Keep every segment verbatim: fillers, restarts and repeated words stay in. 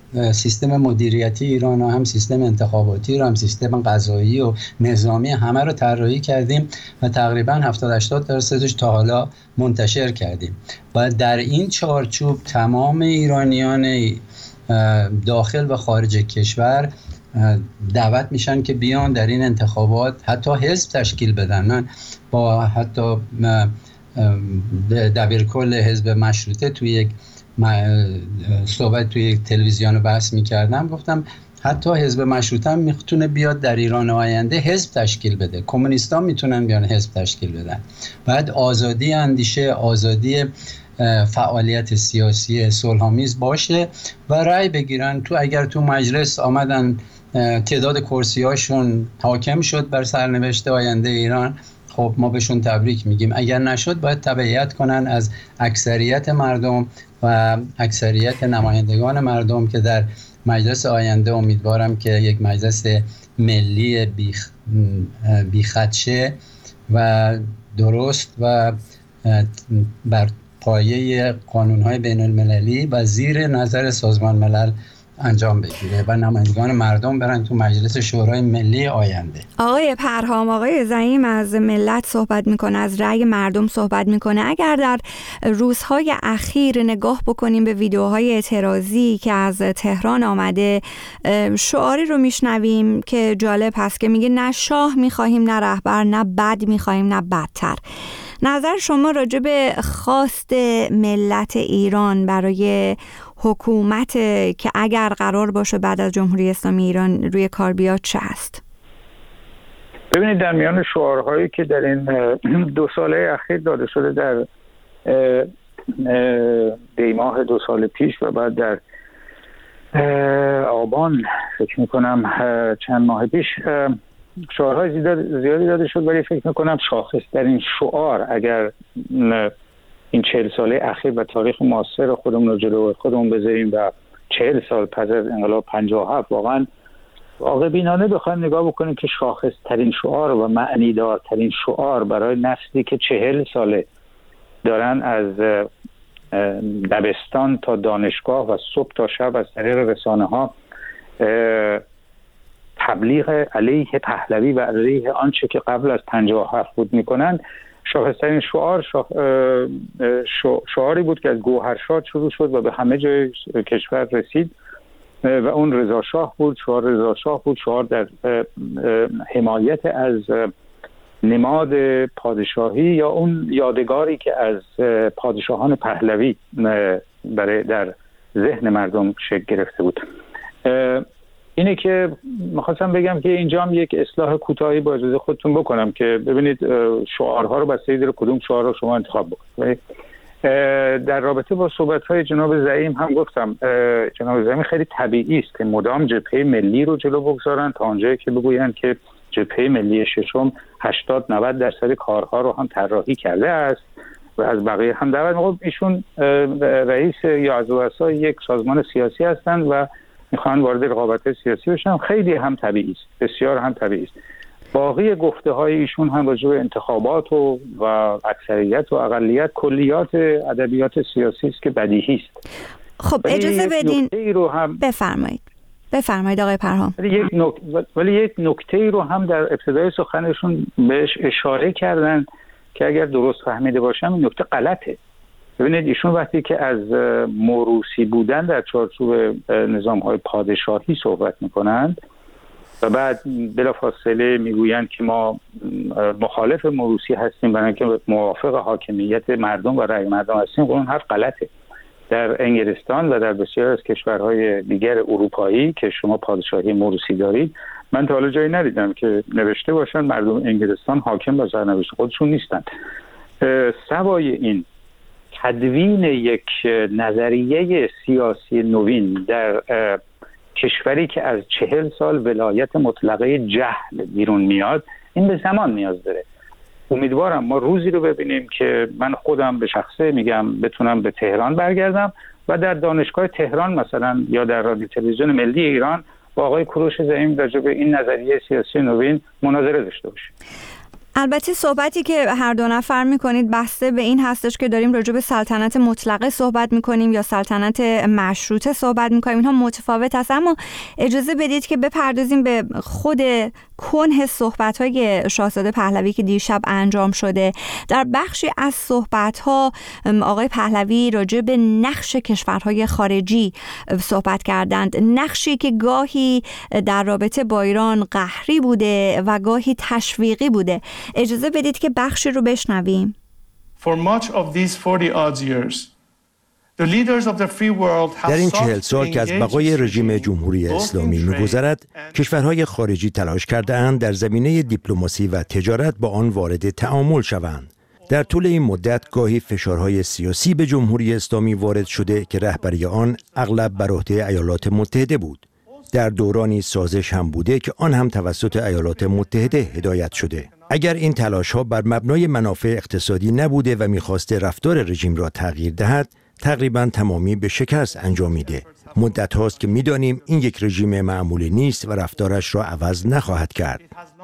سیستم مدیریتی ایران و هم سیستم انتخاباتی رو، هم سیستم قضایی و نظامی، همه رو طراحی کردیم و تقریبا هفتاد هشتاد درصدش تا حالا منتشر کردیم. و در این چارچوب تمام ایرانیان داخل و خارج کشور دعوت میشن که بیان در این انتخابات حتی حزب تشکیل بدن. من با حتی دبیرکل حزب مشروطه توی یک صحبت توی یک تلویزیون بحث میکردم، گفتم حتی حزب مشروطه هم میتونه بیاد در ایران آینده حزب تشکیل بده، کمونیستان میتونن بیان حزب تشکیل بدن. بعد آزادی اندیشه، آزادی فعالیت سیاسی صلح‌آمیز باشه و رأی بگیرن. تو اگر تو مجلس آمدن تعداد کرسی‌هاشون حاکم شد بر سرنوشت آینده ایران، خب ما بهشون تبریک میگیم. اگر نشد باید تبعیت کنن از اکثریت مردم و اکثریت نمایندگان مردم که در مجلس آینده امیدوارم که یک مجلس ملی بیخ بیخدشه و درست و بر پایه قانون‌های بین المللی و زیر نظر سازمان ملل انجام بگیره و نمایندگان مردم برن تو مجلس شورای ملی آینده. آقای پرهام، آقای زعیم از ملت صحبت میکنه، از رأی مردم صحبت میکنه. اگر در روزهای اخیر نگاه بکنیم به ویدیوهای اعتراضی که از تهران آمده، شعاری رو میشنویم که جالب هست که میگه نه شاه میخواهیم، نه رهبر، نه بد میخواهیم، نه بدتر. نظر شما راجع به خواست ملت ایران برای حکومت که اگر قرار باشه بعد از جمهوری اسلامی ایران روی کار بیاد چه هست؟ ببینید، در میان شعارهایی که در این دو ساله اخیر داده شده، در دیماه دو سال پیش و بعد در آبان فکر میکنم چند ماه پیش شعارهای زیادی داده شد، ولی فکر میکنم شاخص‌ترین شعار اگر این چهل ساله اخیر و تاریخ معاصر خودمون رو جلو خودمون بذاریم و چهل سال پس از انقلاب پنجاه و هفت واقعا واقع بینانه بخوایم نگاه بکنیم که شاخص‌ترین شعار و معنیدارترین شعار برای نسلی که چهل ساله دارن از دبستان تا دانشگاه و صبح تا شب از طریق رسانه ها تبلیغ علیه پهلوی و علیه آنچه که قبل از پنجاه و هفت بود میکنن، شاخصترین شعار شعاری بود که از گوهرشاد شروع شد و به همه جای کشور رسید و اون رضا شاه بود. شعار رضا شاه بود، شعار در حمایت از نماد پادشاهی یا اون یادگاری که از پادشاهان پهلوی برای در ذهن مردم شکل گرفته بود. اینه که می‌خواستم بگم که اینجا هم یک اصلاح کوتاهی با اجازه خودتون بکنم که ببینید شعارها رو بستگی داره کدوم شعار رو شما انتخاب بکنید. در رابطه با صحبت‌های جناب زعیم هم گفتم جناب زعیم خیلی طبیعی است که مدام جبهه ملی رو جلو بگذارن تا اونجایی که بگویند که جبهه ملی ششم هشتاد نود درصد کارها رو هم طراحی کرده است و از بقیه هم دعوت می‌کنه. ایشون رئیس یا از رؤسای یک سازمان سیاسی هستند و میخوان وارد رقابت سیاسی بشن. خیلی هم طبیعی است، بسیار هم طبیعی است. باقی گفته های ایشون هم راجع به انتخابات و و اکثریت و اقلیت کلیات ادبیات سیاسی است که بدیهی است. خب اجازه بدین رو هم بفرمایید. بفرمایید آقای پرهام. ولی یک نکته ولی یک نکته رو هم در ابتدای سخنشون بهش اشاره کردن که اگر درست فهمیده باشم این نکته غلطه. ببینید، ایشون وقتی که از موروثی بودن در چارچوب نظام‌های پادشاهی صحبت می‌کنند و بعد بلافاصله میگویند که ما مخالف موروثی هستیم برای اینکه موافق حاکمیت مردم و رأی مردم هستیم، اون حرف غلطه. در انگلستان و در بسیار از کشورهای دیگر اروپایی که شما پادشاهی موروثی دارید، من تا حالا جایی ندیدم که نوشته باشن مردم انگلستان حاکم و سرنوشت خودشون نیستند. سوای این تدوین یک نظریه سیاسی نوین در کشوری که از چهل سال ولایت مطلقه جهل بیرون میاد، این به زمان نیاز داره. امیدوارم ما روزی رو ببینیم که من خودم به شخصه میگم بتونم به تهران برگردم و در دانشگاه تهران مثلا یا در رادیو تلویزیون ملی ایران با آقای کوروش زعیم راجع به این نظریه سیاسی نوین مناظره داشته باشیم. البته صحبتی که هر دو نفر میکنید بسته به این هستش که داریم راجع به سلطنت مطلقه صحبت میکنیم یا سلطنت مشروطه صحبت میکنیم، اینها متفاوت است. اما اجازه بدید که بپردازیم به خود کنه صحبت‌های شاهزاده پهلوی که دیشب انجام شده. در بخشی از صحبت‌ها آقای پهلوی راجع به نقش کشورهای خارجی صحبت کردند، نقشی که گاهی در رابطه با ایران قهری بوده و گاهی تشویقی بوده. اجازه بدید که بخشی رو بشنویم. For much of these forty odd years در این چهل سال که از بقای رژیم جمهوری اسلامی می‌گذرد، کشورهای خارجی تلاش کرده‌اند در زمینه دیپلماسی و تجارت با آن وارد تعامل شوند. در طول این مدت گاهی فشارهای سیاسی به جمهوری اسلامی وارد شده که رهبری آن اغلب بر عهده ایالات متحده بود. در دورانی سازش هم بوده که آن هم توسط ایالات متحده هدایت شده. اگر این تلاش‌ها بر مبنای منافع اقتصادی نبوده و می‌خواسته رفتار رژیم را تغییر دهد، تقریباً تمامی به شکست انجامیده. مدت هاست که می‌دانیم این یک رژیم معمولی نیست و رفتارش را عوض نخواهد کرد.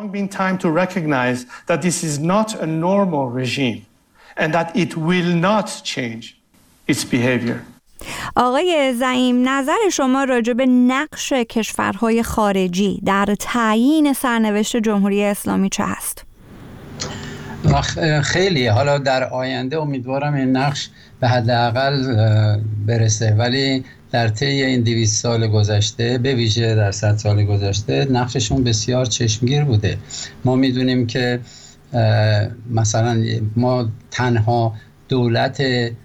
آقای زعیم، نظر شما راجع به نقش کشورهای خارجی در تعیین سرنوشت جمهوری اسلامی چه است؟ خیلی حالا در آینده امیدوارم این نقش به حداقل برسه، ولی در طی این دویست سال گذشته، به ویژه در صد سال گذشته، نقششون بسیار چشمگیر بوده. ما میدونیم که مثلا ما تنها دولت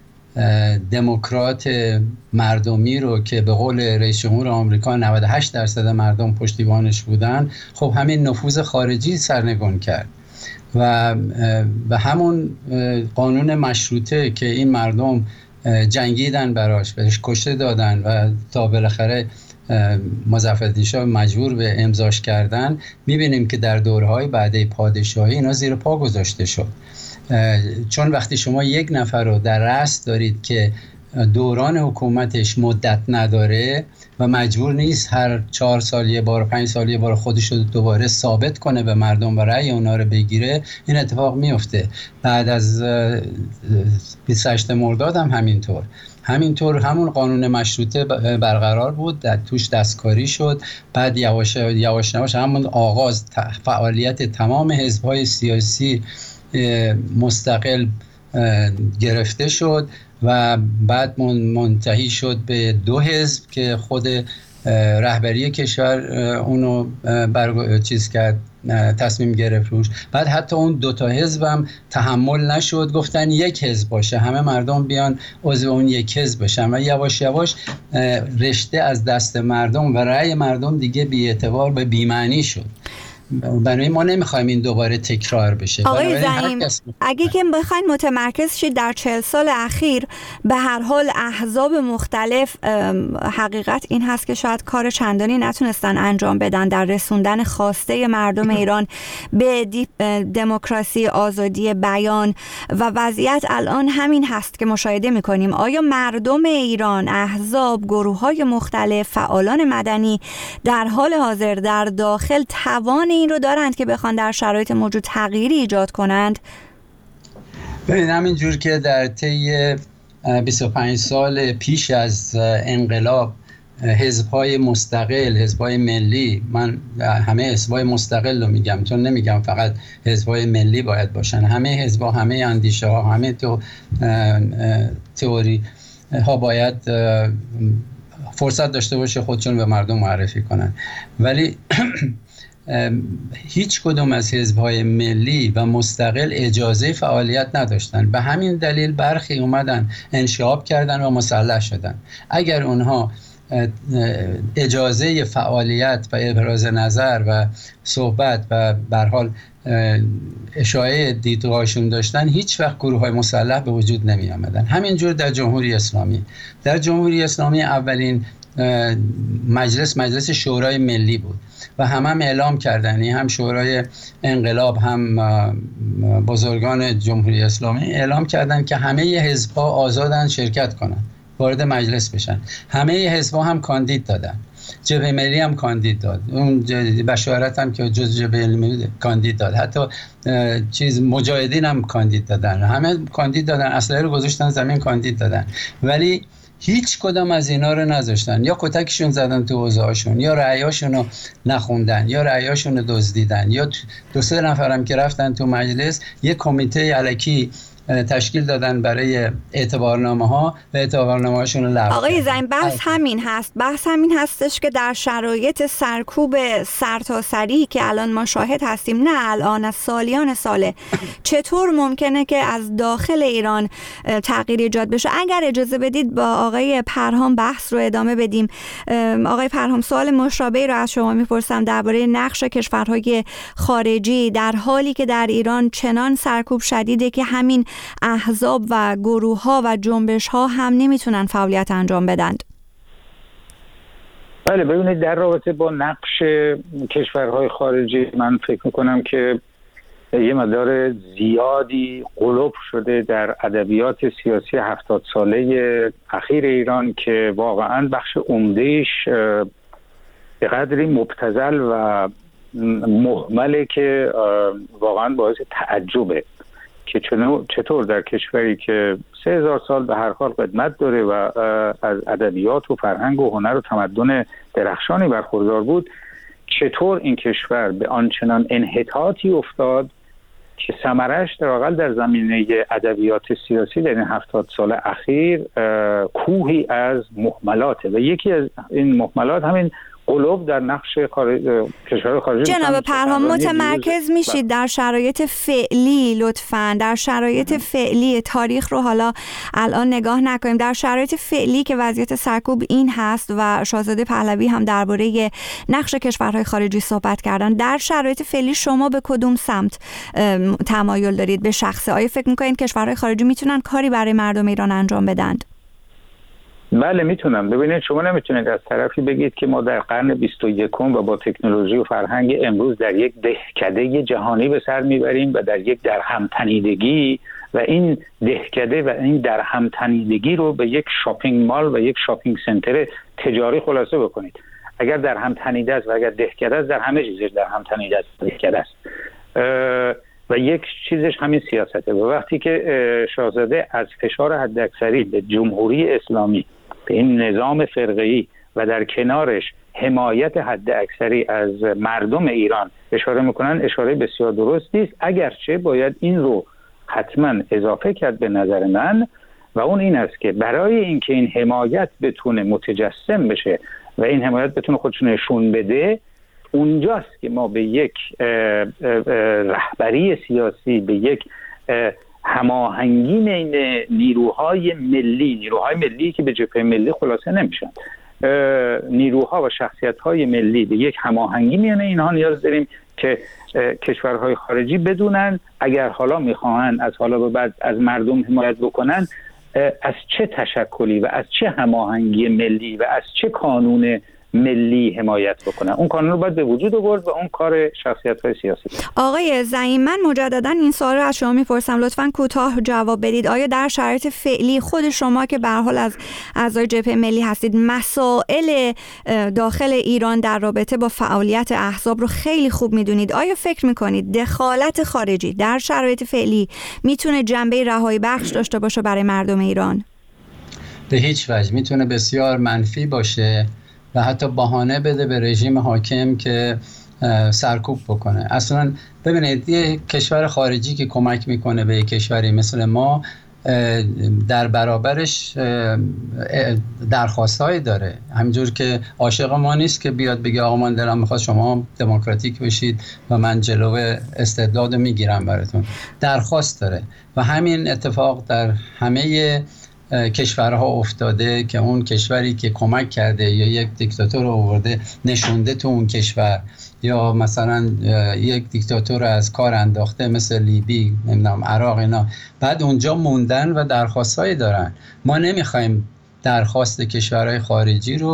دموکرات مردمی رو که به قول رئیس جمهور آمریکا نود و هشت درصد مردم پشتیبانش بودن، خب همین نفوذ خارجی سرنگون کرد و به همون قانون مشروطه که این مردم جنگیدن براش، بهش کشته دادن و تا بالاخره مظفرالدین شاه مجبور به امضاش کردن، میبینیم که در دورهای بعد پادشاهی اینا زیر پا گذاشته شد. چون وقتی شما یک نفر رو در رأس دارید که دوران حکومتش مدت نداره و مجبور نیست هر چهار سال یه بار، پنج سال یه بار خودش رو دوباره ثابت کنه به مردم و رأی اونا رو بگیره، این اتفاق میفته. بعد از بیست و هشتم مرداد هم همینطور همینطور همون قانون مشروطه برقرار بود، در توش دستکاری شد. بعد یواش یواش یواش همون آغاز فعالیت تمام حزب‌های سیاسی مستقل گرفته شد و بعد منتهی شد به دو حزب که خود رهبری کشور اونو بر چیز کرد، تصمیم گرفت روش. بعد حتی اون دو تا حزب هم تحمل نشد، گفتن یک حزب باشه، همه مردم بیان عضو اون یک حزب بشن و یواش یواش رشته از دست مردم و رأی مردم دیگه بی‌اعتبار به بی‌معنی شد. بنابراین ما نمیخوایم این دوباره تکرار بشه. آقای زعیم، اگه که بخواید متمرکز شید در چهل سال اخیر، به هر حال احزاب مختلف، حقیقت این هست که شاید کار چندانی نتونستن انجام بدن در رسوندن خواسته مردم ایران به دموکراسی، آزادی بیان و وضعیت الان همین هست که مشاهده میکنیم. آیا مردم ایران، احزاب، گروه‌های مختلف، فعالان مدنی در حال حاضر در داخل توان این رو دارند که بخوان در شرایط موجود تغییری ایجاد کنند؟ ببین، همین جور که در طی بیست و پنج سال پیش از انقلاب حزب‌های مستقل، حزب‌های ملی، من همه حزب‌های مستقل رو میگم چون نمیگم فقط حزب‌های ملی باید باشن، همه حزب‌ها، همه اندیشه ها، همه تو تئوری ها باید فرصت داشته باشه خودشون به مردم معرفی کنن. ولی هیچ کدوم از حزب‌های ملی و مستقل اجازه فعالیت نداشتن. به همین دلیل برخی اومدن انشعاب کردن و مسلح شدن. اگر اونها اجازه فعالیت و ابراز نظر و صحبت و به هر حال اشاعه دیدگاهشون داشتن، هیچ وقت گروه‌های مسلح به وجود نمی آمدن. همینجور در جمهوری اسلامی در جمهوری اسلامی اولین مجلس مجلس شورای ملی بود و هم هم اعلام کردن، هم شورای انقلاب هم بزرگان جمهوری اسلامی اعلام کردن که همه حزب‌ها آزادن شرکت کنن وارد مجلس بشن. همه حزب‌ها هم کاندید دادن، جبهه ملی هم کاندید داد، اون بشارت هم که جز جبهه ملی کاندید داد، حتی چیز مجاهدین هم کاندید دادن، همه کاندید دادن، اسلحه رو گذاشتن زمین کاندید دادن، ولی هیچ کدام از اینا رو نذاشتن، یا کتکشون زدن تو حوزه‌هاشون، یا رأیاشون رو نخوندن، یا رأیاشون رو دزدیدن، یا دو سه نفرم که رفتن تو مجلس یک کمیته الکی تشکیل دادن برای اعتبارنامه ها و اعتبارنامه هاشون رو لغو. آقای زعیم بحث همین هست بحث همین هستش که در شرایط سرکوب سرتاسری که الان ما شاهد هستیم، نه الان، از سالیان ساله، چطور ممکنه که از داخل ایران تغییر ایجاد بشه؟ اگر اجازه بدید با آقای پرهام بحث رو ادامه بدیم. آقای پرهام، سوال مشابهی رو از شما میپرسم درباره نقش کشورهای خارجی در حالی که در ایران چنان سرکوب شدیده که همین احزاب و گروه ها و جنبش ها هم نمیتونن فعالیت انجام بدند. بله، ببینید در رابطه با نقش کشورهای خارجی من فکر میکنم که یه مقدار زیادی غلوب شده در ادبیات سیاسی هفتاد ساله اخیر ایران که واقعا بخش عمدهش به قدری مبتذل و مهمله که واقعا باعث تعجبه که چطور در کشوری که سه هزار سال به هر حال قدمت داره و از ادبیات و فرهنگ و هنر و تمدن درخشانی برخوردار بود، چطور این کشور به آنچنان انحطاطی افتاد که ثمرش در واقع در زمینه ادبیات سیاسی در این هفتاد سال اخیر کوهی از مهملاته و یکی از این مهملات همین غلوب در نقش خارج... کشور خارجی. جناب پرهام، متمرکز میشید در شرایط فعلی لطفاً، در شرایط فعلی تاریخ رو حالا الان نگاه نکنیم، در شرایط فعلی که وضعیت سرکوب این هست و شاهزاده پهلوی هم درباره نقش کشورهای خارجی صحبت کردن، در شرایط فعلی شما به کدوم سمت تمایل دارید به شخصه؟ آیا فکر میکنید کشورهای خارجی میتونن کاری برای مردم ایران انجام بدند؟ بله میتونم. ببینید شما نمیتونید از طرفی بگید که ما در قرن بیست و یکم و با تکنولوژی و فرهنگ امروز در یک دهکده جهانی به سر میبریم و در یک درهمتنیدگی و این دهکده و این درهمتنیدگی رو به یک شاپینگ مال و یک شاپینگ سنتر تجاری خلاصه بکنید. اگر درهمتنیده است و اگر دهکده است، در همه چیزش درهمتنیده است، دهکده است. و یک چیزش همین سیاسته. و وقتی که شاهزاده از فشار حداکثری به جمهوری اسلامی، به این نظام فرقه‌ای و در کنارش حمایت حداکثری از مردم ایران اشاره میکنن، اشاره بسیار درستی است، اگرچه باید این رو حتما اضافه کرد به نظر من، و اون این است که برای اینکه این حمایت بتونه متجسم بشه و این حمایت بتونه خودش نشون بده، اونجاست که ما به یک رهبری سیاسی، به یک هماهنگی بین نیروهای ملی، نیروهای ملی که به جبهه ملی خلاصه نمیشن، نیروها و شخصیت‌های ملی، به یک هماهنگی میان اینها نیاز داریم که کشورهای خارجی بدونن اگر حالا میخواهن از حالا به بعد از مردم حمایت بکنن، از چه تشکلی و از چه هماهنگی ملی و از چه قانون ملی حمایت بکنن. اون قانون رو باید به وجود آورد و اون کار شخصیت‌های سیاسی. آقای زعیم، من مجددا این سوال رو از شما میپرسم، لطفاً کوتاه جواب بدید. آیا در شرایط فعلی خود شما که به هر حال از اعضای جبهه ملی هستید، مسائل داخل ایران در رابطه با فعالیت احزاب رو خیلی خوب میدونید، آیا فکر میکنید دخالت خارجی در شرایط فعلی میتونه جنبه رهایی بخش داشته باشه برای مردم ایران؟ به هیچ وجه. میتونه بسیار منفی باشه و حتی بهانه بده به رژیم حاکم که سرکوب بکنه. اصلا ببینید یه کشور خارجی که کمک میکنه به یک کشوری مثل ما، در برابرش درخواستایی داره. همینجور که عاشق ما نیست که بیاد بگه آقا من دلم میخواد شما دموکراتیک بشید و من جلو استبداد میگیرم براتون. درخواست داره و همین اتفاق در همه کشورها افتاده که اون کشوری که کمک کرده یا یک دیکتاتور آورده نشونده تو اون کشور، یا مثلا یک دیکتاتور از کار انداخته مثل لیبی، نمیدونم عراق، اینا بعد اونجا موندن و درخواستایی دارن. ما نمیخوایم درخواست کشورهای خارجی رو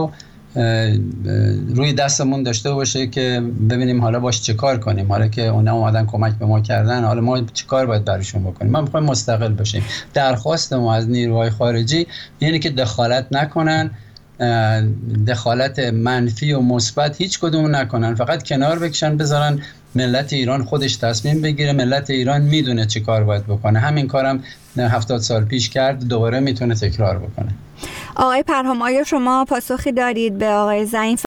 روی دستمون داشته باشه که ببینیم حالا باش چه کار کنیم. حالا که اونا اومدن کمک به ما کردن، حالا ما چه کار باید براشون بکنیم؟ ما میخوایم مستقل باشیم. درخواست ما از نیروهای خارجی یعنی که دخالت نکنن، دخالت منفی و مثبت هیچ کدوم نکنن، فقط کنار بکشن، بذارن ملت ایران خودش تصمیم بگیره. ملت ایران میدونه چه کار باید بکنه. همین کارم هفتاد سال پیش کرد، دوباره میتونه تکرار بکنه. آقای پرهام، آیا شما پاسخی دارید به آقای زعیم؟